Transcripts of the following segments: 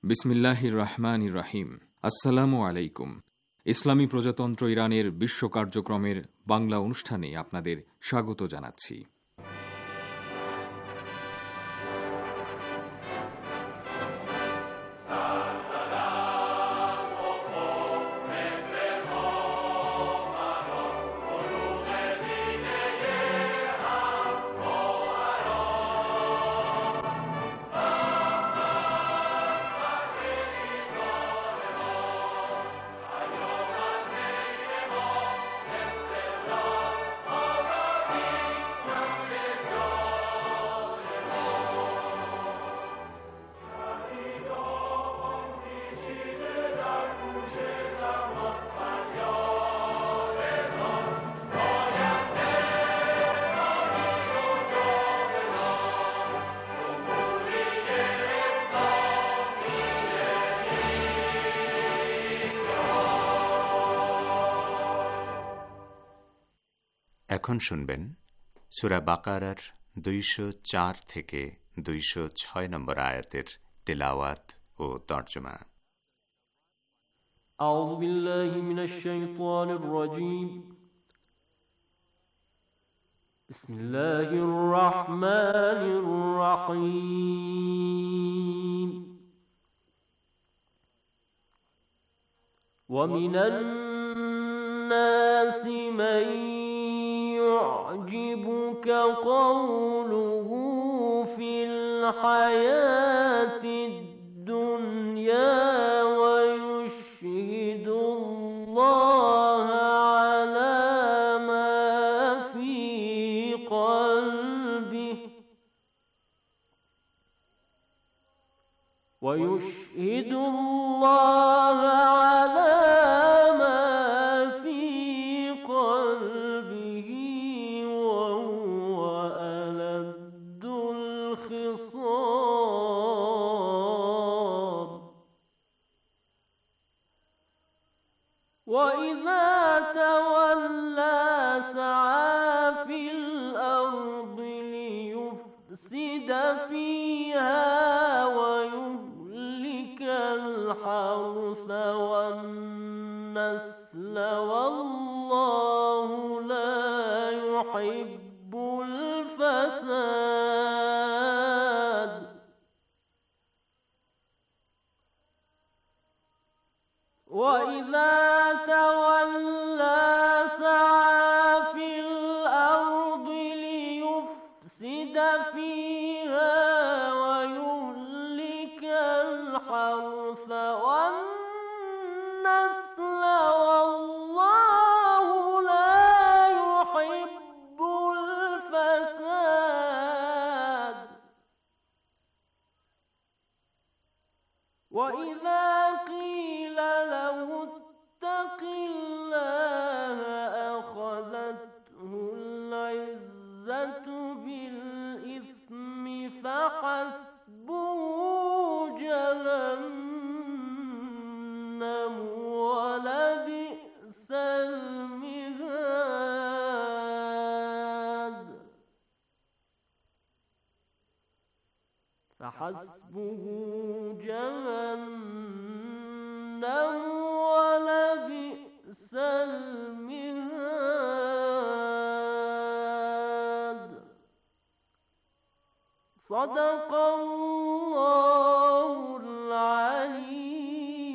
বিসমিল্লাহির রহমানির রহিম। আসসালামু আলাইকুম। ইসলামী প্রজাতন্ত্র ইরানের বিশ্ব কার্যক্রমের বাংলা অনুষ্ঠানে আপনাদের স্বাগত জানাচ্ছি। এখন শুনবেন সূরা বাকারার ২০৪ থেকে ২০৬ নম্বর আয়াতের তিলাওয়াত ও তরজমা। আউযু বিল্লাহি মিনাশ শাইতানির রাজীম। বিসমিল্লাহির রাহমানির রাহিম। ওয়া মিনান নাসি মান يعجبك قوله في الحياة الدنيا ويشهد الله على ما في قلبه ويشهد الله على وَإِذَا تَوَلَّى سَعَى فِي الْأَرْضِ لِيُفْسِدَ فِيهَا وَيُهْلِكَ الْحَرْثَ وَالنَّسْلَ وَاللَّهُ لَا يُحِبُّ الْفَسَادَ وَإِذَا تَوَلَّى سَعَى فِي الْأَرْضِ لِيُفْسِدَ فِيهَا وَيُهْلِكَ الْحَرْثَ وَالنَّسْلَ وَاللَّهُ لَا يُحِبُّ الْفَسَادَ وَإِذَا قِيلَ له اتق الله أخذته العزة بالإثم فحسبه جهنم ولبئس المهاد فحسبه جهنم ولبئس المهاد صدق الله العلي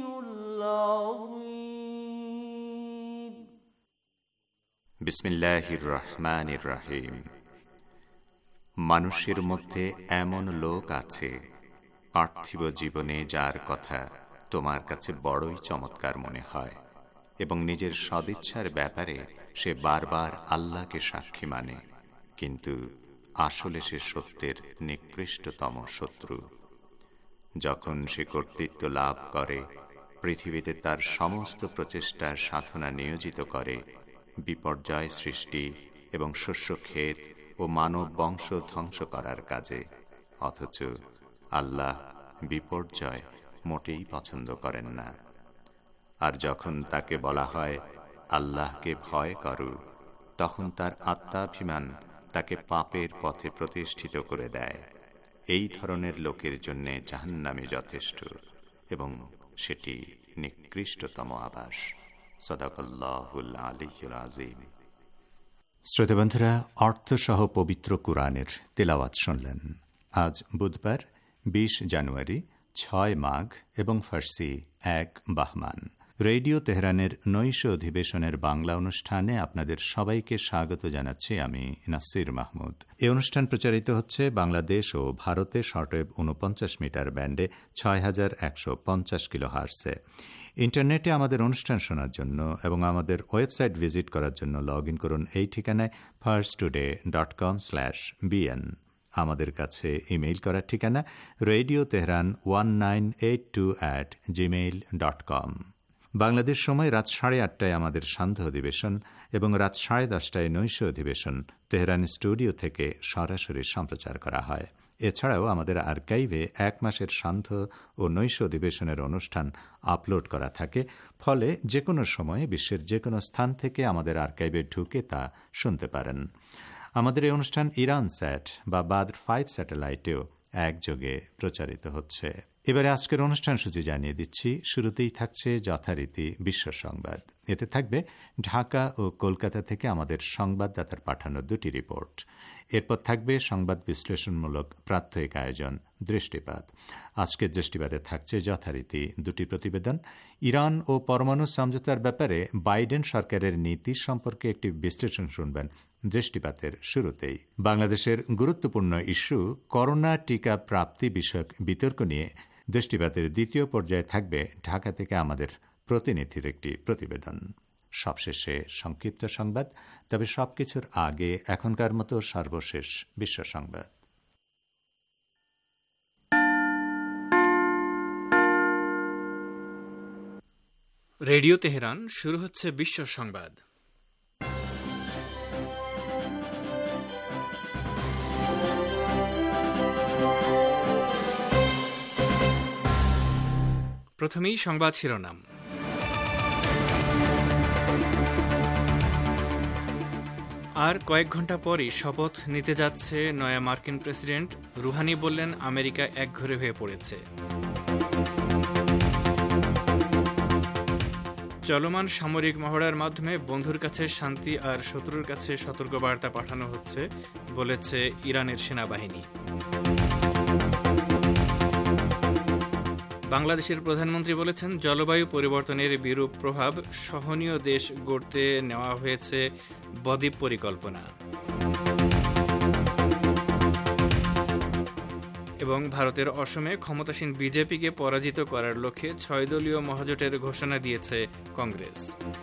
العظيم বিসমিল্লাহির রহমানির রহিম। মানুষের মধ্যে এমন লোক আছে পার্থিব জীবনে যার কথা তোমার কাছে বড়ই চমৎকার মনে হয় এবং নিজের সদিচ্ছার ব্যাপারে সে বারবার আল্লাহকে সাক্ষী মানে, কিন্তু আসলে সে সত্যের নিকৃষ্টতম শত্রু। যখন সে কর্তৃত্ব লাভ করে, পৃথিবীতে তার সমস্ত প্রচেষ্টার সাধনা নিয়োজিত করে বিপর্যয় সৃষ্টি এবং শস্যক্ষেত ও মানব বংশ ধ্বংস করার কাজে, অথচ আল্লাহ বিপর্যয় মোটেই পছন্দ করেন না। আর যখন তাকে বলা হয় আল্লাহকে ভয় করো, তখন তার আত্মাভিমান তাকে পাপের পথে প্রতিষ্ঠিত করে দেয়। এই ধরনের লোকের জন্য জাহান্নামে যথেষ্ট, এবং সেটি নিকৃষ্টতম আবাস। সাদাকাল্লাহুল আলিয়্যুল আযীম। শ্রোতাবন্ধুরা, অর্থসহ পবিত্র কুরআনের তেলাওয়াত শুনলেন। আজ বুধবার 20 জানুয়ারি, 6 মাঘ এবং ফার্সি 1 বাহমান। রেডিও তেহরানের নৈশ অধিবেশনের বাংলা অনুষ্ঠানে আপনাদের সবাইকে স্বাগত জানাচ্ছি আমি নাসির মাহমুদ। এই অনুষ্ঠান প্রচারিত হচ্ছে বাংলাদেশ ও ভারতে শর্টওয়েভ 49 মিটার ব্যান্ডে 6150 কিলোহার্টজে। ইন্টারনেটে আমাদের অনুষ্ঠান শোনার জন্য এবং আমাদের ওয়েবসাইট ভিজিট করার জন্য লগ ইন করুন এই ঠিকানায় farstoday.com/bn। আমাদের কাছে ইমেইল করার ঠিকানা radioteheran1982@gmail.com। বাংলাদেশ সময় রাত 8:30টায় আমাদের সান্ধ্য অধিবেশন এবং রাত 10:30টায় নৈশ অধিবেশন তেহরান স্টুডিও থেকে সরাসরি সম্প্রচার করা হয়। এছাড়াও আমাদের আর্কাইভে 1 মাসের সান্ধ্য ও নৈশ অধিবেশনের অনুষ্ঠান আপলোড করা থাকে, ফলে যে কোনো সময়ে বিশ্বের যে কোনো স্থান থেকে আমাদের আর্কাইভে ঢুকে তা শুনতে পারেন। আমাদের এই অনুষ্ঠান ইরান স্যাট বা বাদ্র 5 স্যাটেলাইটেও একযোগে প্রচারিত হচ্ছে। এবারে আজকের অনুষ্ঠান সূচি জানিয়ে দিচ্ছি। শুরুতেই থাকছে যথারীতি বিশ্ব সংবাদ। এতে থাকবে ঢাকা ও কলকাতা থেকে আমাদের সংবাদদাতার পাঠানো 2টি রিপোর্ট। এরপর থাকবে সংবাদ বিশ্লেষণমূলক প্রাত্যহিক আয়োজন দৃষ্টিপাত। আজকের দৃষ্টিপাতে থাকছে যথারীতি 2টি প্রতিবেদন। ইরান ও পরমাণু সমঝোতার ব্যাপারে বাইডেন সরকারের নীতি সম্পর্কে একটি বিশ্লেষণ শুনবেন দৃষ্টিপাতের শুরুতেই। বাংলাদেশের গুরুত্বপূর্ণ ইস্যু করোনা টিকা প্রাপ্তি বিষয়ক বিতর্ক নিয়ে দৃষ্টিপাতের দ্বিতীয় পর্যায়ে থাকবে ঢাকা থেকে আমাদের প্রতিনিধির একটি প্রতিবেদন। সবশেষে সংক্ষিপ্ত সংবাদ। তবে সবকিছুর আগে এখনকার মতো সর্বশেষ বিশ্ব সংবাদ। রেডিও তেহরান, শুরু হচ্ছে বিশ্ব সংবাদ। প্রথমেই সংবাদ শিরোনাম। আর কয়েক ঘন্টা পরই শপথ নিতে যাচ্ছে নয়া মার্কিন প্রেসিডেন্ট। রুহানি বললেন, আমেরিকা একঘরে হয়ে পড়েছে। চলমান সামরিক মহড়ার মাধ্যমে বন্ধুর কাছে শান্তি আর শত্রুর কাছে সতর্কবার্তা পাঠানো হচ্ছে, বলেছে ইরানের সেনাবাহিনী। বাংলাদেশের প্রধানমন্ত্রী বলেছেন, জলবায়ু পরিবর্তনের বিরূপ প্রভাব সহনীয় দেশ গড়তে নেওয়া হয়েছে বদ্বীপ পরিকল্পনা। এবং ভারতের অসমে ক্ষমতাসীন বিজেপিকে পরাজিত করার লক্ষ্যে 6 দলীয় মহাজোটের ঘোষণা দিয়েছে কংগ্রেস।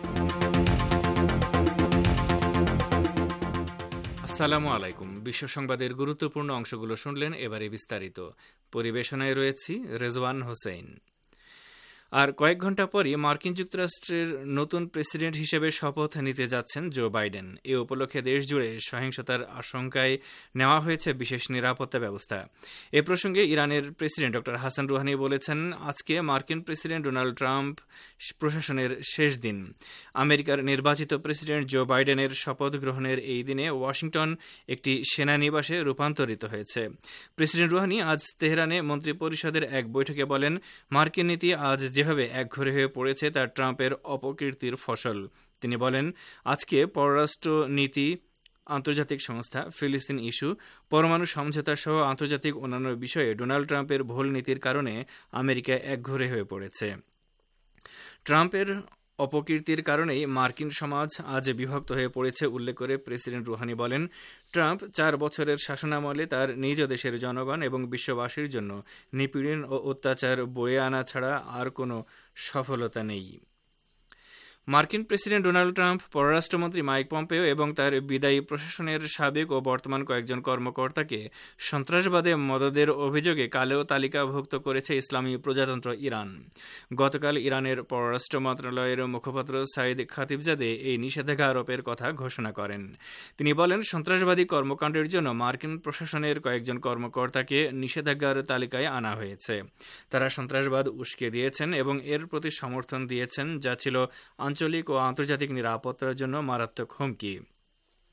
আসসালামু আলাইকুম। বিশ্ব সংবাদের গুরুত্বপূর্ণ অংশগুলো শুনলেন, এবারে বিস্তারিত। পরিবেশনায় রয়েছি রেজওয়ান হোসেন। আর কয়েক ঘন্টা পরই মার্কিন যুক্তরাষ্ট্রের নতুন প্রেসিডেন্ট হিসেবে শপথ নিতে যাচ্ছেন জো বাইডেন। এ উপলক্ষে দেশজুড়ে সহিংসতার আশঙ্কায় নেওয়া হয়েছে বিশেষ নিরাপত্তা ব্যবস্থা। এ প্রসঙ্গে ইরানের প্রেসিডেন্ট ডক্টর হাসান রুহানি বলেছেন, আজকে মার্কিন প্রেসিডেন্ট ডোনাল্ড ট্রাম্প প্রশাসনের শেষ দিন। আমেরিকার নির্বাচিত প্রেসিডেন্ট জো বাইডেনের শপথ গ্রহণের এই দিনে ওয়াশিংটন একটি সেনানিবাসে রূপান্তরিত হয়েছে। প্রেসিডেন্ট রুহানি আজ তেহরানে মন্ত্রী পরিষদের এক বৈঠকে বলেন, মার্কিন নীতি আজ যেভাবে একঘরে হয়ে পড়েছে তা ট্রাম্পের অপকীর্তির ফসল। তিনি বলেন, আজকে পররাষ্ট্র নীতি, আন্তর্জাতিক সংস্থা, ফিলিস্তিন ইস্যু, পরমাণু সমঝোতা সহ আন্তর্জাতিক অন্যান্য বিষয়ে ডোনাল্ড ট্রাম্পের ভুল নীতির কারণে আমেরিকা একঘরে হয়ে পড়েছে। ট্রাম্পের অপকীর্তির কারণেই মার্কিন সমাজ আজ বিভক্ত হয়ে পড়েছে উল্লেখ করে প্রেসিডেন্ট রুহানি বলেন, ট্রাম্প 4 বছরের শাসনামলে তার নিজ দেশের জনগণ এবং বিশ্ববাসীর জন্য নিপীড়ন ও অত্যাচার বয়ে আনা ছাড়া আর কোনো সফলতা নেই। মার্কিন প্রেসিডেন্ট ডোনাল্ড ট্রাম্প, পররাষ্ট্রমন্ত্রী মাইক পম্পেও এবং তার বিদায়ী প্রশাসনের সাবেক ও বর্তমান কয়েকজন কর্মকর্তাকে সন্ত্রাসবাদে মদদের অভিযোগে কালো তালিকাভুক্ত করেছে ইসলামী প্রজাতন্ত্র ইরান। গতকাল ইরানের পররাষ্ট্র মন্ত্রণালয়ের মুখপাত্র সাইদ খাতিবজাদে এই নিষেধাজ্ঞা আরোপের কথা ঘোষণা করেন। তিনি বলেন, সন্ত্রাসবাদী কর্মকাণ্ডের জন্য মার্কিন প্রশাসনের কয়েকজন কর্মকর্তাকে নিষেধাজ্ঞার তালিকায় আনা হয়েছে। তারা সন্ত্রাসবাদ উস্কে দিয়েছেন এবং এর প্রতি সমর্থন দিয়েছেন, যা ছিল আঞ্চলিক ও আন্তর্জাতিক নিরাপত্তার জন্য মারাত্মক হুমকি।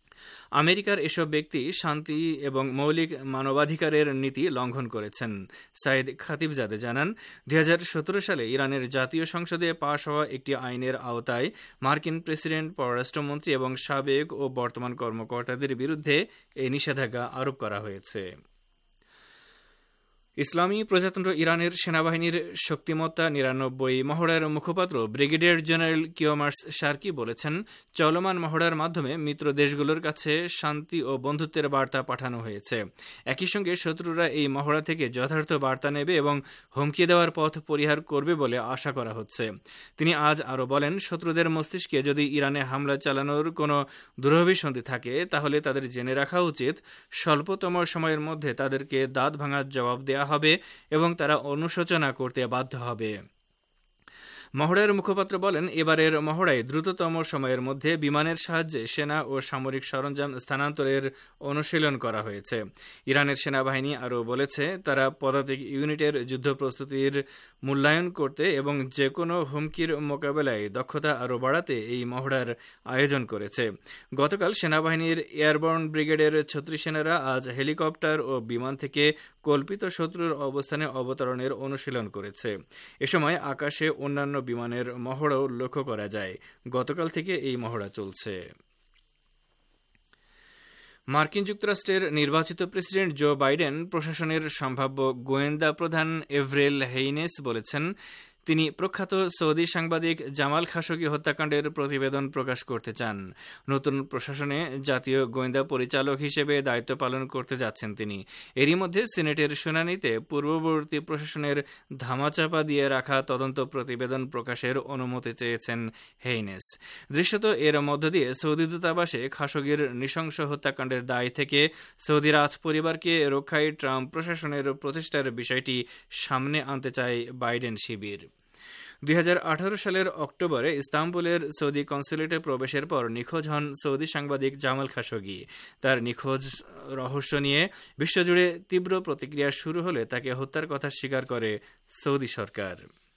আমেরিকার এসব ব্যক্তি শান্তি এবং মৌলিক মানবাধিকারের নীতি লঙ্ঘন করেছেন। সাইদ খাতিবজাদে জানান, 2017 সালে ইরানের জাতীয় সংসদে পাশ হওয়া একটি আইনের আওতায় মার্কিন প্রেসিডেন্ট, পররাষ্ট্রমন্ত্রী এবং সাবেক ও বর্তমান কর্মকর্তাদের বিরুদ্ধে এই নিষেধাজ্ঞা আরোপ করা হয়েছে। ইসলামী প্রজাতন্ত্র ইরানের সেনাবাহিনীর শক্তিমত্তা 99 মহড়ার মুখপাত্র ব্রিগেডিয়ার জেনারেল কিওমার্স শার্কি বলেছেন, চলমান মহড়ার মাধ্যমে মিত্র দেশগুলোর কাছে শান্তি ও বন্ধুত্বের বার্তা পাঠানো হয়েছে। একই সঙ্গে শত্রুরা এই মহড়া থেকে যথার্থ বার্তা নেবে এবং হুমকি দেওয়ার পথ পরিহার করবে বলে আশা করা হচ্ছে। তিনি আজ আরও বলেন, শত্রুদের মস্তিষ্কে যদি ইরানে হামলা চালানোর কোনো দুরভিসন্ধি থাকে তাহলে তাদের জেনে রাখা উচিত স্বল্পতম সময়ের মধ্যে তাদেরকে দাঁত ভাঙার জবাব দেয়া হবে এবং তারা অনুশোচনা করতে বাধ্য হবে। মহড়ার মুখপাত্র বলেন, এবারের মহড়ায় দ্রুততম সময়ের মধ্যে বিমানের সাহায্যে সেনা ও সামরিক সরঞ্জাম স্থানান্তরের অনুশীলন করা হয়েছে। ইরানের সেনাবাহিনী আরও বলেছে, তারা পদাতিক ইউনিটের যুদ্ধ প্রস্তুতির মূল্যায়ন করতে এবং যে কোনো হুমকির মোকাবেলায় দক্ষতা আরও বাড়াতে এই মহড়ার আয়োজন করেছে। গতকাল সেনাবাহিনীর এয়ারবর্ন ব্রিগেডের ছত্রি সেনারা আজ হেলিকপ্টার ও বিমান থেকে কল্পিত শত্রুর অবস্থানে অবতরণের অনুশীলন করেছে। এ সময় আকাশে অন্যান্য বিমানের মহড়াও লক্ষ্য করা যায়। গতকাল থেকে এই মহড়া চলছে। মার্কিন যুক্তরাষ্ট্রের নির্বাচিত প্রেসিডেন্ট জো বাইডেন প্রশাসনের সম্ভাব্য গোয়েন্দা প্রধান এভরেল হেইনেস বলেছেন, তিনি প্রখ্যাত সৌদি সাংবাদিক জামাল খাশোগি হত্যাকাণ্ডের প্রতিবেদন প্রকাশ করতে চান। নতুন প্রশাসনে জাতীয় গোয়েন্দা পরিচালক হিসেবে দায়িত্ব পালন করতে যাচ্ছেন তিনি। এরই মধ্যে সিনেটের শুনানিতে পূর্ববর্তী প্রশাসনের ধামাচাপা দিয়ে রাখা তদন্ত প্রতিবেদন প্রকাশের অনুমতি চেয়েছেন হেইনেস। দৃশ্যত এর মধ্য দিয়ে সৌদি দূতাবাসে খাশোগির নৃশংস হত্যাকাণ্ডের দায় থেকে সৌদি রাজ পরিবারকে রক্ষায় ট্রাম্প প্রশাসনের প্রচেষ্টার বিষয়টি সামনে আনতে চায় বাইডেন শিবির। 2018 সালের অক্টোবরে ইস্তাম্বুলের সৌদি কনসুলেটে প্রবেশের পর নিখোঁজ হন সৌদি সাংবাদিক জামাল খাশোগি। তার নিখোঁজ রহস্য নিয়ে বিশ্বজুড়ে তীব্র প্রতিক্রিয়া শুরু হলে তাকে হত্যার কথা স্বীকার করে সৌদি সরকার।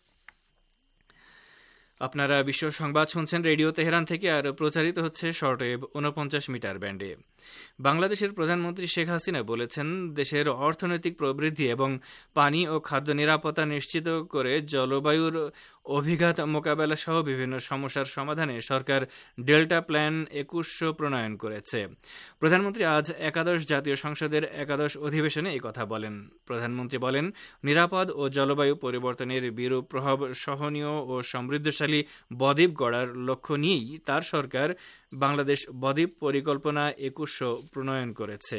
আপনারা বিশ্ব সংবাদ শুনছেন রেডিও তেহরান থেকে, আর প্রচারিত হচ্ছে শর্টওয়েভ 49 মিটার ব্যান্ডে। বাংলাদেশের প্রধানমন্ত্রী শেখ হাসিনা বলেছেন, দেশের অর্থনৈতিক প্রবৃদ্ধি এবং পানি ও খাদ্য নিরাপত্তা নিশ্চিত করে জলবায়ুর অভিঘাত মোকাবেলা সহ বিভিন্ন সমস্যার সমাধানে সরকার ডেল্টা প্ল্যান 2100 প্রণয়ন করেছে। প্রধানমন্ত্রী আজ একাদশ জাতীয় সংসদের একাদশ অধিবেশনে এই কথা বলেন। প্রধানমন্ত্রী বলেন, নিরাপদ ও জলবায়ু পরিবর্তনের বিরূপ প্রভাব সহনীয় ও সমৃদ্ধশালী বদ্বীপ গড়ার লক্ষ্য নিয়েই তার সরকার বাংলাদেশ বদ্বীপ পরিকল্পনা 2100 প্রণয়ন করেছে।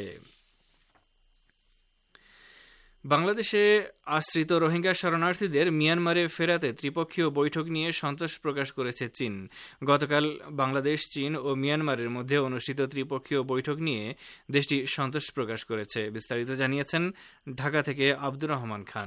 বাংলাদেশে আশ্রিত রোহিঙ্গা শরণার্থীদের মিয়ানমারে ফেরাতে ত্রিপক্ষীয় বৈঠক নিয়ে সন্তোষ প্রকাশ করেছে চীন। গতকাল বাংলাদেশ, চীন ও মিয়ানমারের মধ্যে অনুষ্ঠিত ত্রিপক্ষীয় বৈঠক নিয়ে দেশটি সন্তোষ প্রকাশ করেছে। বিস্তারিত জানিয়েছেন ঢাকা থেকে আব্দুর রহমান খান।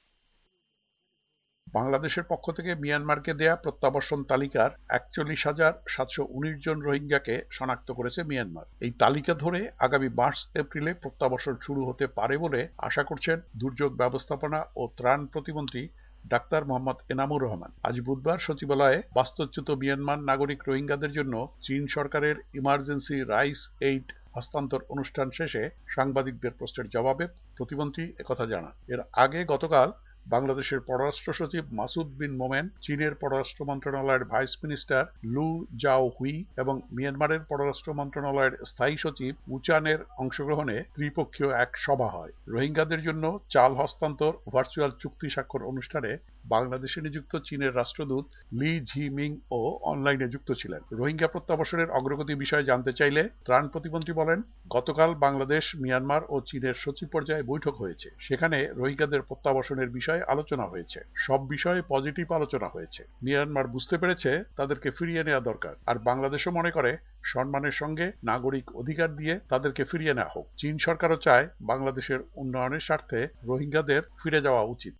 বাংলাদেশের পক্ষ থেকে মিয়ানমারকে দেয়া প্রত্যাবর্ষণ তালিকার 41,719 জন রোহিঙ্গাকে শনাক্ত করেছে মিয়ানমার। এই তালিকা ধরে আগামী মার্চ-এপ্রিলে প্রত্যাবর্ষণ শুরু হতে পারে বলে আশা করছেন দুর্যোগ ব্যবস্থাপনা ও ত্রাণ প্রতিমন্ত্রী ডাক্তার মোহাম্মদ এনামুর রহমান। আজ বুধবার সচিবালয়ে বাস্তুচ্যুত মিয়ানমার নাগরিক রোহিঙ্গাদের জন্য চীন সরকারের ইমার্জেন্সি রাইস এইড হস্তান্তর অনুষ্ঠান শেষে সাংবাদিকদের প্রশ্নের জবাবে প্রতিমন্ত্রী একথা জানান। এর আগে গতকাল বাংলাদেশের পররাষ্ট্র সচিব মাসুদ বিন মোমেন, চীনের পররাষ্ট্র মন্ত্রণালয়ের ভাইস মিনিস্টার লু জাও হুই এবং মিয়ানমারের পররাষ্ট্র মন্ত্রণালয়ের স্থায়ী সচিব উচানের অংশগ্রহণে ত্রিপক্ষীয় এক সভা হয়। রোহিঙ্গাদের জন্য চাল হস্তান্তর ভার্চুয়াল চুক্তি স্বাক্ষর অনুষ্ঠানে বাংলাদেশে নিযুক্ত চীনের রাষ্ট্রদূত লি ঝিমিং ও অনলাইনে যুক্ত ছিলেন। রোহিঙ্গা প্রত্যাবর্ষণের অগ্রগতি বিষয়ে জানতে চাইলে ত্রাণ প্রতিমন্ত্রী বলেন, গতকাল বাংলাদেশ, মিয়ানমার ও চীনের সচিব পর্যায়ে বৈঠক হয়েছে। সেখানে রোহিঙ্গাদের প্রত্যাবর্ষণের বিষয়ে আলোচনা হয়েছে। সব বিষয়ে পজিটিভ আলোচনা হয়েছে। মিয়ানমার বুঝতে পেরেছে তাদেরকে ফিরিয়ে নেওয়া দরকার, আর বাংলাদেশও মনে করে সম্মানের সঙ্গে নাগরিক অধিকার দিয়ে তাদেরকে ফিরিয়ে নেওয়া হোক। চীন সরকারও চায় বাংলাদেশের উন্নয়নের স্বার্থে রোহিঙ্গাদের ফিরে যাওয়া উচিত।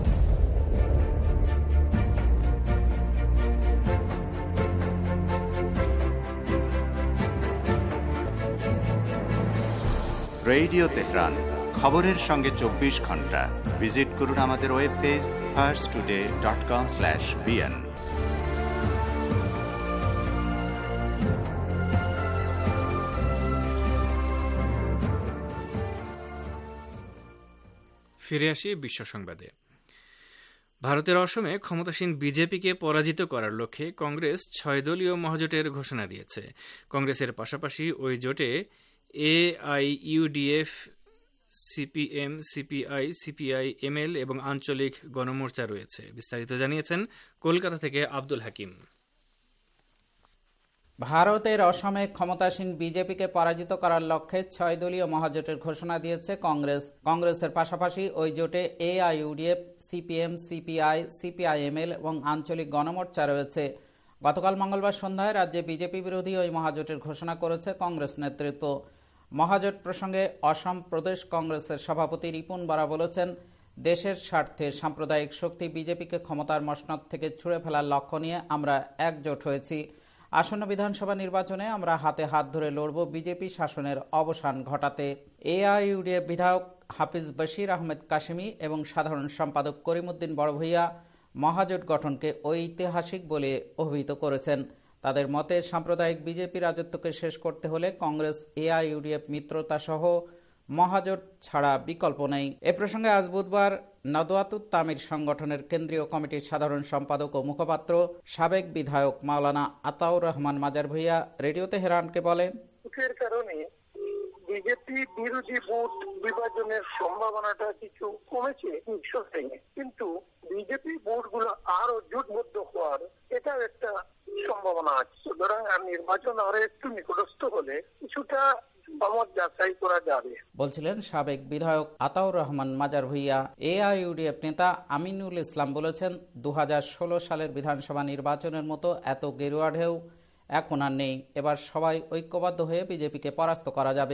রেডিও তেহরান, খবরের সঙ্গে 24 ঘন্টা। ভিজিট করুন আমাদের ওয়েব পেজ farstoday.com/bn। ফিরে আসি বিশ্ব সংবাদে। ভারতের অসমে ক্ষমতাসীন বিজেপিকে পরাজিত করার লক্ষ্যে কংগ্রেস 6 দলীয় মহাজোটের ঘোষণা দিয়েছে। কংগ্রেসের পাশাপাশি ওই জোটে AIUDF, CPM, CPI, CPI-ML এবং আঞ্চলিক গণমোর্চা রয়েছে। বিস্তারিত জানিয়েছেন কলকাতা থেকে আব্দুল হাকিম। ভারতের অসমে ক্ষমতাসীন বিজেপিকে পরাজিত করার লক্ষ্যে 6 দলীয় মহাজোটের ঘোষণা দিয়েছে কংগ্রেস। কংগ্রেসের পাশাপাশি ওই জোটে AIUDF, CPM, CPI, CPI-ML এবং আঞ্চলিক গণমোর্চা রয়েছে। গতকাল মঙ্গলবার সন্ধ্যায় রাজ্যে বিজেপি বিরোধী ওই মহাজোটের ঘোষণা করেছে কংগ্রেস নেতৃত্ব। মহাজোট প্রসঙ্গে অসম প্রদেশ কংগ্রেসের সভাপতি রিপুন বরা বলেছেন, দেশের স্বার্থে সাম্প্রদায়িক শক্তি বিজেপিকে ক্ষমতার মসনদ থেকে ছুঁড়ে ফেলার লক্ষ্য নিয়ে আমরা একজোট হয়েছি। আসন্ন বিধানসভা নির্বাচনে আমরা হাতে হাত ধরে লড়ব বিজেপি শাসনের অবসান ঘটাতে। AIUDF বিধায়ক হাফিজ বশির আহমেদ কাশিমি এবং সাধারণ সম্পাদক করিমউদ্দিন বড়ভূঁইয়া মহাজোট গঠনকে ঐতিহাসিক বলে অভিহিত করেছেন। তাদের মতে সাম্প্রদায়িক বিজেপি রাজত্বকে শেষ করতে হলে কংগ্রেস AIUDF মিত্রতা সহ মহাজোট ছাড়া বিকল্প নেই। এ প্রসঙ্গে আজ বুধবার নদওয়াতুত তামির সংগঠনের কেন্দ্রীয় কমিটির সাধারণ সম্পাদক ও মুখপাত্র সাবেক বিধায়ক মাওলানা আতাউর রহমান মাজার ভূঁইয়া রেডিও তেহরানকে বলেন, এর কারণে বিজেপি বিরোধী ভোট বিভাজনের সম্ভাবনাটা কিছু কমেছে, কিন্তু বিজেপি ভোটগুলো আরো জোটবদ্ধ হওয়ার এটাও একটা সম্ভাবনা আছে। সুতরাং নির্বাচন আরো একটু নিকটস্থ হলে কিছুটা যাচাই করা যাবে বলছিলেন সাবেক বিধায়ক আতাউর রহমান মাজার ভূঁইয়া। AIUDF নেতা আমিনুল ইসলাম বলেছেন, 2016 সালের বিধানসভা নির্বাচনের মতো এত গেরুয়া ঢেউ এখন আর নেই। এবার সবাই ঐক্যবদ্ধ হয়ে বিজেপিকে পরাস্ত করা যাবে,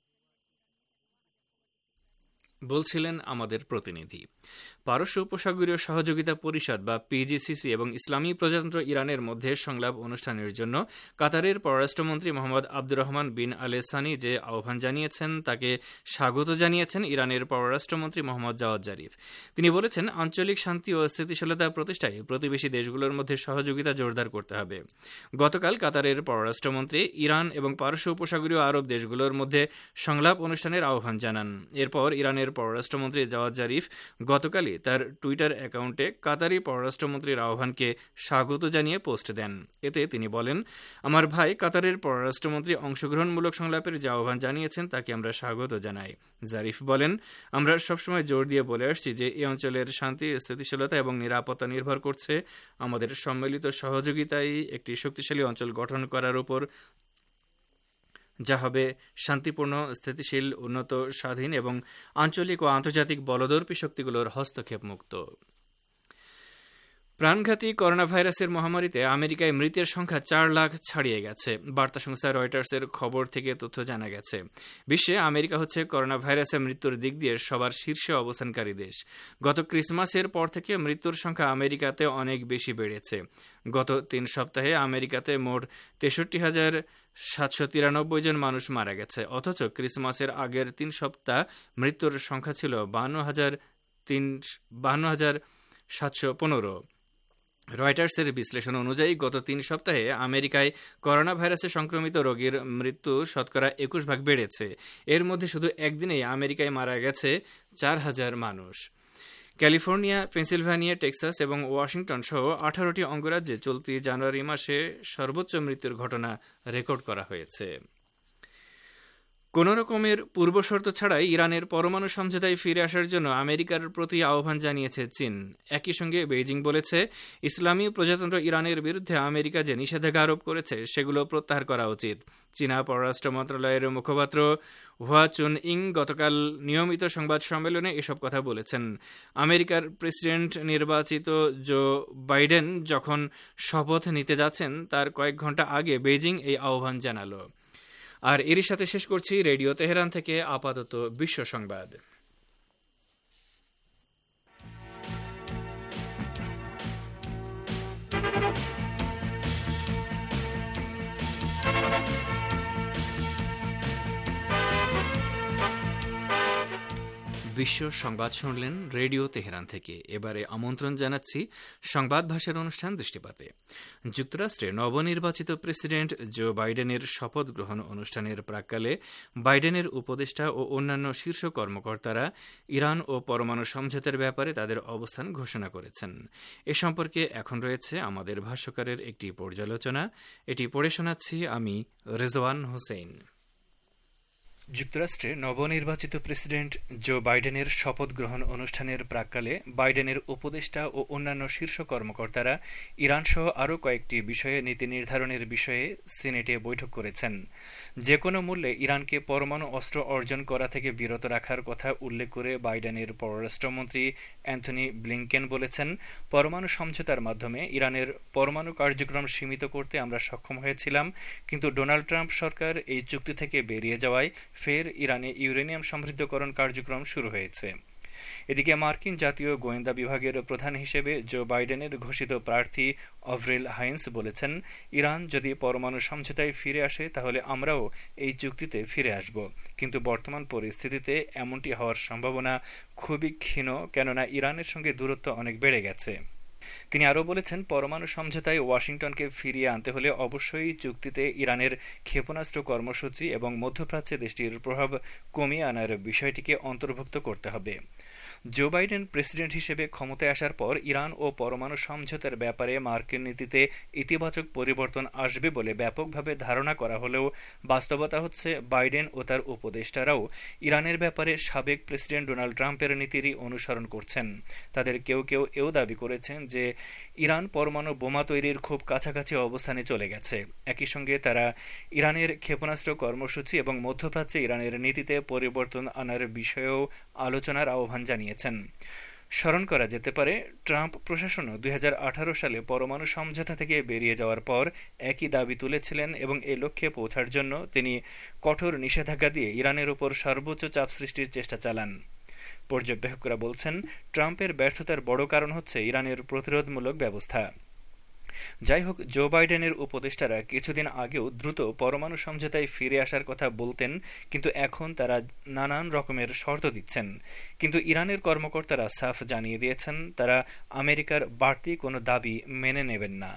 বলছিলেন আমাদের প্রতিনিধি। পারস্য উপসাগরীয় সহযোগিতা পরিষদ বা PGCC এবং ইসলামী প্রজাতন্ত্র ইরানের মধ্যে সংলাপ অনুষ্ঠানের জন্য কাতারের পররাষ্ট্রমন্ত্রী মোহাম্মদ আব্দুর রহমান বিন আলে সানি যে আহ্বান জানিয়েছেন তাকে স্বাগত জানিয়েছেন ইরানের পররাষ্ট্রমন্ত্রী মোহাম্মদ জাওয়াদ জারিফ। তিনি বলেছেন, আঞ্চলিক শান্তি ও স্থিতিশীলতা প্রতিষ্ঠায় প্রতিবেশী দেশগুলোর মধ্যে সহযোগিতা জোরদার করতে হবে। গতকাল কাতারের পররাষ্ট্রমন্ত্রী ইরান এবং পারস্য উপসাগরীয় আরব দেশগুলোর মধ্যে সংলাপ অনুষ্ঠানের আহ্বান জানান। এরপর ইরানের পররাষ্ট্রমন্ত্রী জাওয়াদ জারিফ গতকালই তার টুইটার অ্যাকাউন্টে কাতারি পররাষ্ট্রমন্ত্রীর আহ্বানকে স্বাগত জানিয়ে পোস্ট দেন। এতে তিনি বলেন, আমার ভাই কাতারের পররাষ্ট্রমন্ত্রী অংশগ্রহণমূলক সংলাপের যে আহ্বান জানিয়েছেন তাকে আমরা স্বাগত জানাই। জারিফ বলেন, আমরা সবসময় জোর দিয়ে বলে আসছি যে এই অঞ্চলের শান্তি, স্থিতিশীলতা এবং নিরাপত্তা নির্ভর করছে আমাদের সম্মিলিত সহযোগিতায় একটি শক্তিশালী অঞ্চল গঠন করার উপর, যা হবে শান্তিপূর্ণ, স্থিতিশীল, উন্নত, স্বাধীন এবং আঞ্চলিক ও আন্তর্জাতিক বলদর্পী শক্তিগুলোর হস্তক্ষেপ মুক্ত। প্রাণঘাতী করোনা ভাইরাসের মহামারীতে আমেরিকায় মৃতের সংখ্যা 4 লাখ ছাড়িয়ে গেছে। বার্তা সংস্থা রয়টার্সের খবর থেকে তথ্য জানা গেছে। বিশ্বে আমেরিকা হচ্ছে করোনা ভাইরাসের মৃত্যুর দিক দিয়ে সবার শীর্ষে অবস্থানকারী দেশ। গত ক্রিসমাসের পর থেকে মৃত্যুর সংখ্যা আমেরিকাতে অনেক বেশি বেড়েছে। গত 3 সপ্তাহে আমেরিকাতে মোট 63,793 জন মানুষ মারা গেছে। অথচ ক্রিসমাসের আগের 3 সপ্তাহ মৃত্যুর সংখ্যা ছিল 52,715। রয়টার্সের বিশ্লেষণ অনুযায়ী গত 3 সপ্তাহে আমেরিকায় করোনা ভাইরাসে সংক্রমিত রোগীর মৃত্যু শতকরা 21% বেড়েছে। এর মধ্যে শুধু একদিনেই আমেরিকায় মারা গেছে 4,000 মানুষ। ক্যালিফোর্নিয়া, পেনসিলভানিয়া, টেক্সাস এবং ওয়াশিংটন সহ 18টি অঙ্গরাজ্যে চলতি জানুয়ারি মাসে সর্বোচ্চ মৃত্যুর ঘটনা রেকর্ড করা হয়েছে। কোন রকমের পূর্বশর্ত ছাড়াই ইরানের পরমাণু সমঝোতায় ফিরে আসার জন্য আমেরিকার প্রতি আহ্বান জানিয়েছে চীন। একই সঙ্গে বেইজিং বলেছে, ইসলামী প্রজাতন্ত্র ইরানের বিরুদ্ধে আমেরিকা যে নিষেধাজ্ঞা আরোপ করেছে সেগুলো প্রত্যাহার করা উচিত। চীনা পররাষ্ট্র মন্ত্রণালয়ের মুখপাত্র হুয়া চুনইং গতকাল নিয়মিত সংবাদ সম্মেলনে এসব কথা বলেছেন। আমেরিকার প্রেসিডেন্ট নির্বাচিত জো বাইডেন যখন শপথ নিতে যাচ্ছেন তার কয়েক ঘন্টা আগে বেইজিং এই আহ্বান জানালো। আর এরই সাথে শেষ করছি রেডিও তেহরান থেকে আপাতত বিশ্ব সংবাদ। বিশ্ব সংবাদ শুনলেন রেডিও তেহরান থেকে। এবারে আমন্ত্রণ জানাচ্ছি সংবাদ ভাষার অনুষ্ঠান দৃষ্টিপাতে। যুক্তরাষ্ট্রে নবনির্বাচিত প্রেসিডেন্ট জো বাইডেনের শপথ গ্রহণ অনুষ্ঠানের প্রাক্কালে বাইডেনের উপদেষ্টা ও অন্যান্য শীর্ষ কর্মকর্তারা ইরান ও পরমাণু সমঝোতার ব্যাপারে তাদের অবস্থান ঘোষণা করেছেন। এ সম্পর্কে এখন রয়েছে আমাদের ভাষ্যকারের একটি পর্যালোচনা। এটি পড়ে শোনাচ্ছি আমি রেজওয়ান হোসেন। যুক্তরাষ্ট্রে নবনির্বাচিত প্রেসিডেন্ট জো বাইডেনের শপথ গ্রহণ অনুষ্ঠানের প্রাক্কালে বাইডেনের উপদেষ্টা ও অন্যান্য শীর্ষ কর্মকর্তারা ইরানসহ আরও কয়েকটি বিষয়ে নীতি নির্ধারণের বিষয়ে সিনেটে বৈঠক করেছেন। যে কোনো মূল্যে ইরানকে পরমাণু অস্ত্র অর্জন করা থেকে বিরত রাখার কথা উল্লেখ করে বাইডেনের পররাষ্ট্রমন্ত্রী অ্যান্থনি ব্লিংকেন বলেছেন, পরমাণু সমঝোতার মাধ্যমে ইরানের পরমাণু কার্যক্রম সীমিত করতে আমরা সক্ষম হয়েছিলাম, কিন্তু ডোনাল্ড ট্রাম্প সরকার এই চুক্তি থেকে বেরিয়ে যাওয়ায় ফের ইরানে ইউরেনিয়াম সমৃদ্ধকরণ কার্যক্রম শুরু হয়েছে। এদিকে মার্কিন জাতীয় গোয়েন্দা বিভাগের প্রধান হিসেবে জো বাইডেনের ঘোষিত প্রার্থী অভ্রেল হাইন্স বলেছেন, ইরান যদি পরমাণু সমঝোতায় ফিরে আসে তাহলে আমরাও এই চুক্তিতে ফিরে আসব, কিন্তু বর্তমান পরিস্থিতিতে এমনটি হওয়ার সম্ভাবনা খুবই ক্ষীণ, কেননা ইরানের সঙ্গে দূরত্ব অনেক বেড়ে গেছে। তিনি আরও বলেছেন, পরমাণু সমঝোতায় ওয়াশিংটনকে ফিরিয়ে আনতে হলে অবশ্যই চুক্তিতে ইরানের ক্ষেপণাস্ত্র কর্মসূচি এবং মধ্যপ্রাচ্যে দেশটির প্রভাব কমিয়ে আনার বিষয়টিকে অন্তর্ভুক্ত করতে হবে। জো বাইডেন প্রেসিডেন্ট হিসেবে ক্ষমতায় আসার পর ইরান ও পরমাণু সমঝোতার ব্যাপারে মার্কিন নীতিতে ইতিবাচক পরিবর্তন আসবে বলে ব্যাপকভাবে ধারণা করা হলেও বাস্তবতা হচ্ছে বাইডেন ও তার উপদেষ্টারাও ইরানের ব্যাপারে সাবেক প্রেসিডেন্ট ডোনাল্ড ট্রাম্পের নীতিরই অনুসরণ করছেন। তাদের কেউ কেউ এও দাবি করেছেন যে ইরান পরমাণু বোমা তৈরির খুব কাছাকাছি অবস্থানে চলে গেছে। একই সঙ্গে তারা ইরানের ক্ষেপণাস্ত্র কর্মসূচি এবং মধ্যপ্রাচ্যে ইরানের নীতিতে পরিবর্তন আনার বিষয়েও আলোচনার আহ্বান জানিয়েছেন। স্মরণ করা যেতে পারে, ট্রাম্প প্রশাসনও 2018 সালে পরমাণু সমঝোতা থেকে বেরিয়ে যাওয়ার পর একই দাবি তুলেছিলেন এবং এই লক্ষ্যে পৌঁছার জন্য তিনি কঠোর নিষেধাজ্ঞা দিয়ে ইরানের উপর সর্বোচ্চ চাপ সৃষ্টির চেষ্টা চালান। পর্যবেক্ষকরা বলছেন, ট্রাম্পের ব্যর্থতার বড় কারণ হচ্ছে ইরানের প্রতিরোধমূলক ব্যবস্থা। যাই হোক, জো বাইডেনের উপদেষ্টারা কিছুদিন আগেও দ্রুত পরমাণু সমঝোতায় ফিরে আসার কথা বলতেন, কিন্তু এখন তারা নানান রকমের শর্ত দিচ্ছেন। কিন্তু ইরানের কর্মকর্তারা সাফ জানিয়ে দিয়েছেন, তারা আমেরিকার বাড়তি কোনো দাবি মেনে নেবেন না।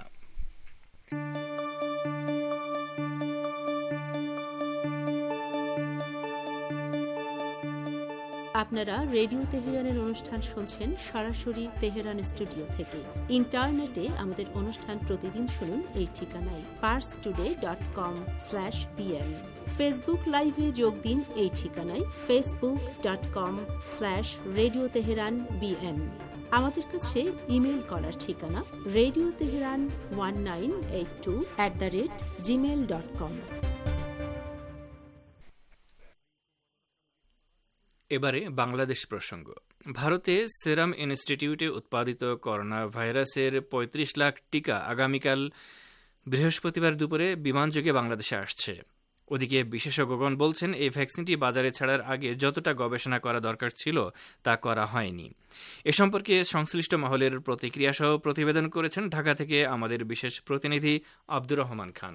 আপনারা রেডিও তেহরানের অনুষ্ঠান শুনছেন সরাসরি তেহরান স্টুডিও থেকে। ইন্টারনেটে আমাদের অনুষ্ঠান প্রতিদিন শুনুন এই ঠিকানায় parstoday.com/bn। ফেসবুক লাইভে যোগ দিন এই ঠিকানায় facebook.com/radio teheran bn। আমাদের কাছে ইমেল করার ঠিকানা radioteheran1982@gmail.com। এবারে বাংলাদেশ প্রসঙ্গ। ভারতে সেরাম ইনস্টিটিউটে উৎপাদিত করোনা ভাইরাসের 35 লাখ টিকা আগামীকাল বৃহস্পতিবার দুপুরে বিমানযোগে বাংলাদেশে আসছে। ওদিকে বিশেষজ্ঞগণ বলছেন, এই ভ্যাকসিনটি বাজারে ছাড়ার আগে যতটা গবেষণা করা দরকার ছিল তা করা হয়নি। এ সম্পর্কে সংশ্লিষ্ট মহলের প্রতিক্রিয়া সহ প্রতিবেদন করেছেন ঢাকা থেকে আমাদের বিশেষ প্রতিনিধি আব্দুর রহমান খান।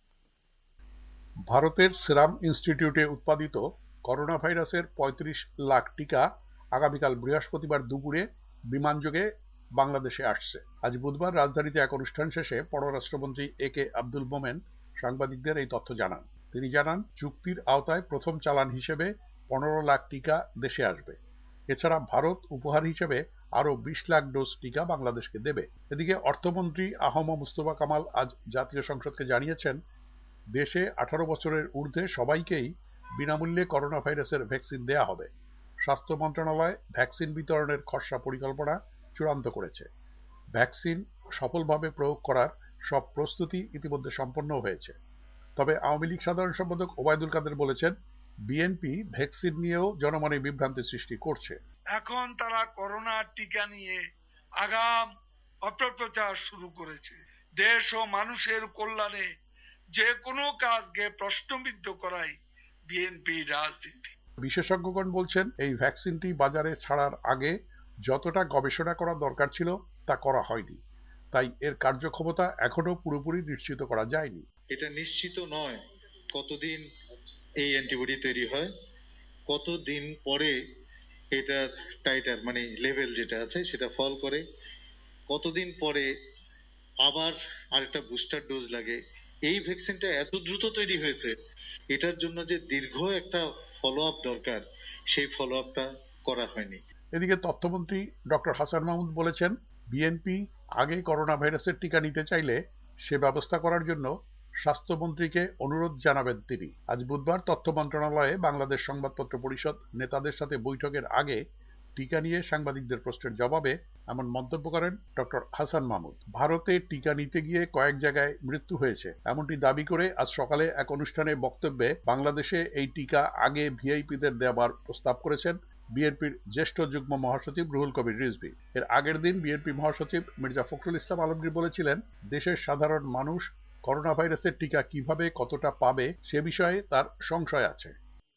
ভারতের সেরাম ইনস্টিটিউটে উৎপাদিত করোনা ভাইরাসের 35 লাখ টিকা আগামীকাল বৃহস্পতিবার দুপুরে বিমানযোগে বাংলাদেশে আসছে। আজ বুধবার রাজধানীতে এক অনুষ্ঠান শেষে পররাষ্ট্রমন্ত্রী AK আব্দুল মোমেন সাংবাদিকদের এই তথ্য জানান। তিনি জানান, চুক্তির আওতায় প্রথম চালান হিসেবে 15 লাখ টিকা দেশে আসবে। এছাড়া ভারত উপহার হিসেবে আরও 20 লাখ ডোজ টিকা বাংলাদেশকে দেবে। এদিকে অর্থমন্ত্রী আহম মুস্তফা কামাল আজ জাতীয় সংসদকে জানিয়েছেন, দেশে 18 বছরের ঊর্ধ্বে সবাইকেই বিনামূল্যে করোনা ভাইরাসের ভ্যাকসিন দেয়া হবে। স্বাস্থ্য মন্ত্রণালয় ভ্যাকসিন বিতরণের খসড়া পরিকল্পনা চূড়ান্ত করেছে। ভ্যাকসিন সফলভাবে প্রয়োগ করার সব প্রস্তুতি ইতিমধ্যে সম্পন্ন হয়েছে। তবে আওয়ামী লীগ সাধারণ সম্পাদক ওবায়দুল কাদের বলেছেন, বিএনপি ভ্যাকসিন নিয়েও জনমনে বিভ্রান্তি সৃষ্টি করছে। এখন তারা করোনা টিকা নিয়ে আগাম অপপ্রচার শুরু করেছে। দেশ ও মানুষের কল্যাণে যে কোনো কাজকে প্রশ্নবিদ্ধ করাই বিএনপি রাজনীতি। বিশেষজ্ঞগণ বলছেন, এই ভ্যাকসিনটি বাজারে ছাড়ার আগে যতটা গবেষণা করা দরকার ছিল তা করা হয়নি, তাই এর কার্যক্ষমতা এখনো পুরোপুরি নিশ্চিত করা যায়নি। এটা নিশ্চিত নয় কতদিন এই অ্যান্টিবডি তৈরি হয়, কতদিন পরে এটার টাইটার মানে লেভেল যেটা আছে সেটা ফল করে, কতদিন পরে আবার আরেকটা বুস্টার ডোজ লাগে। এই ভ্যাকসিনটা এত দ্রুত তৈরি হয়েছে, এটার জন্য যে দীর্ঘ একটা ফলো আপ দরকার, সেই ফলো আপটা করা হয়নি। এদিকে তথ্যমন্ত্রী ডক্টর হাসান মাহমুদ বলেছেন, বিএনপি আগে করোনা ভাইরাসের টিকা নিতে চাইলে সে ব্যবস্থা করার জন্য স্বাস্থ্যমন্ত্রীকে অনুরোধ জানাবেন তিনি। আজ বুধবার তথ্য মন্ত্রণালয়ে বাংলাদেশ সংবাদপত্র পরিষদ নেতাদের সাথে বৈঠকের আগে টিকা নিয়ে সাংবাদিকদের প্রশ্নের জবাবে এমন মন্তব্য করেন ডক্টর হাসান মাহমুদ। ভারতে টিকা নিতে গিয়ে কয়েক জায়গায় মৃত্যু হয়েছে, এমনটি দাবি করে আজ সকালে এক অনুষ্ঠানে বক্তব্যে বাংলাদেশে এই টিকা আগে ভিআইপিদের দেওয়ার প্রস্তাব করেছেন বিএনপির জ্যেষ্ঠ যুগ্ম মহাসচিব রুহুল কবির রিজভী। এর আগের দিন বিএনপি মহাসচিব মির্জা ফখরুল ইসলাম আলমগীর বলেছিলেন, দেশের সাধারণ মানুষ করোনা ভাইরাসের টিকা কিভাবে কতটা পাবে সে বিষয়ে তার সংশয় আছে।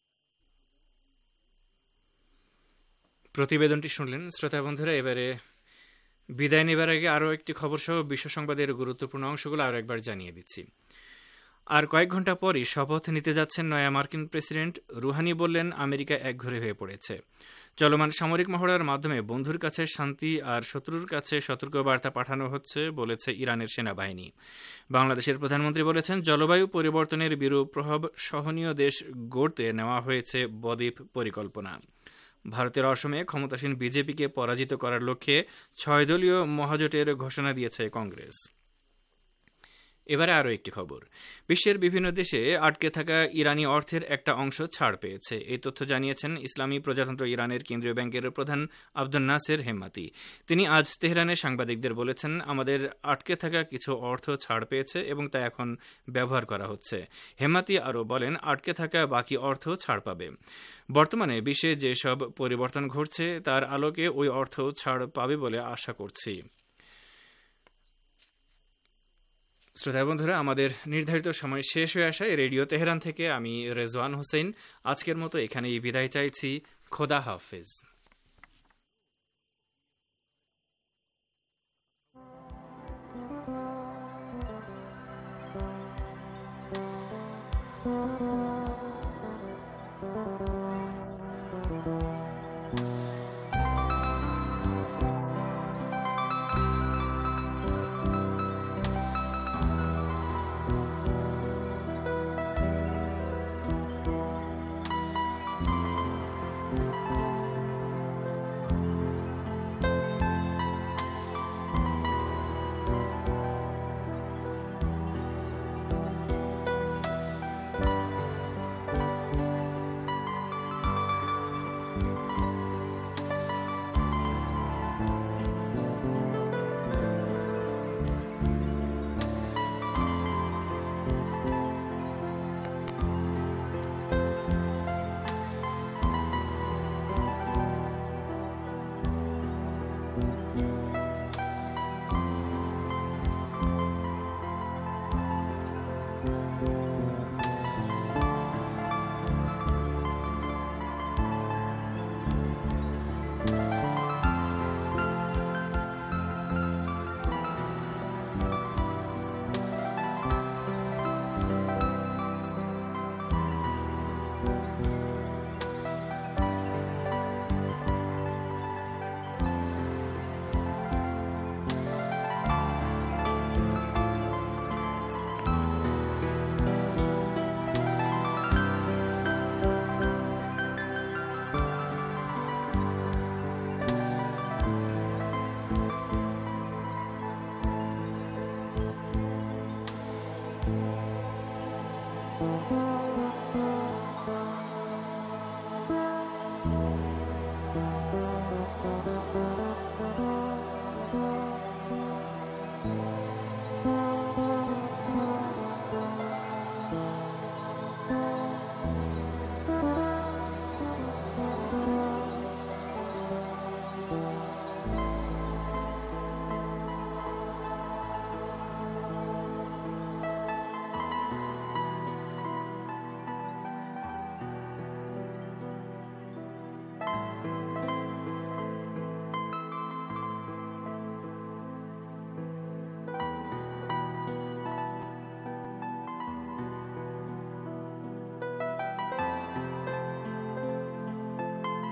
প্রতিবেদনটি শুনলেন শ্রোতা বন্ধুরা। এবারে বিদায় নেবার আগে আরও একটি খবর সহ বিশ্ব সংবাদের গুরুত্বপূর্ণ অংশগুলো আরও একবার জানিয়ে দিচ্ছি। আর কয়েক ঘন্টা পরই শপথ নিতে যাচ্ছেন নয়া মার্কিন প্রেসিডেন্ট। রুহানি বললেন, আমেরিকা একঘরে হয়ে পড়েছে। চলমান সামরিক মহড়ার মাধ্যমে বন্ধুর কাছে শান্তি আর শত্রুর কাছে সতর্কবার্তা পাঠানো হচ্ছে বলেছে ইরানের সেনাবাহিনী। বাংলাদেশের প্রধানমন্ত্রী বলেছেন, জলবায়ু পরিবর্তনের বিরূপ প্রভাব সহনীয় দেশ গড়তে নেওয়া হয়েছে বদ্বীপ পরিকল্পনা। ভারতের অসমে ক্ষমতাসীন বিজেপিকে পরাজিত করার লক্ষ্যে 6 দলীয় মহাজোটের ঘোষণা দিয়েছে কংগ্রেস। এবারে আরও একটি খবর। বিশ্বের বিভিন্ন দেশে আটকে থাকা ইরানি অর্থের একটা অংশ ছাড় পেয়েছে। এই তথ্য জানিয়েছেন ইসলামী প্রজাতন্ত্র ইরানের কেন্দ্রীয় ব্যাংকের প্রধান আব্দুল নাসের হেম্মাতি। তিনি আজ তেহরানে সাংবাদিকদের বলেছেন, আমাদের আটকে থাকা কিছু অর্থ ছাড় পেয়েছে এবং তা এখন ব্যবহার করা হচ্ছে। হেম্মাতি আরও বলেন, আটকে থাকা বাকি অর্থ ছাড় পাবে। বর্তমানে বিশ্বে যেসব পরিবর্তন ঘটছে তার আলোকে ওই অর্থ ছাড় পাবে বলে আশা করছি। শ্রোতা বন্ধুরা, আমাদের নির্ধারিত সময় শেষ হয়ে আসায় রেডিও তেহরান থেকে আমি রেজওয়ান হোসেন আজকের মতো এখানেই বিদায় চাইছি। খোদা হাফেজ।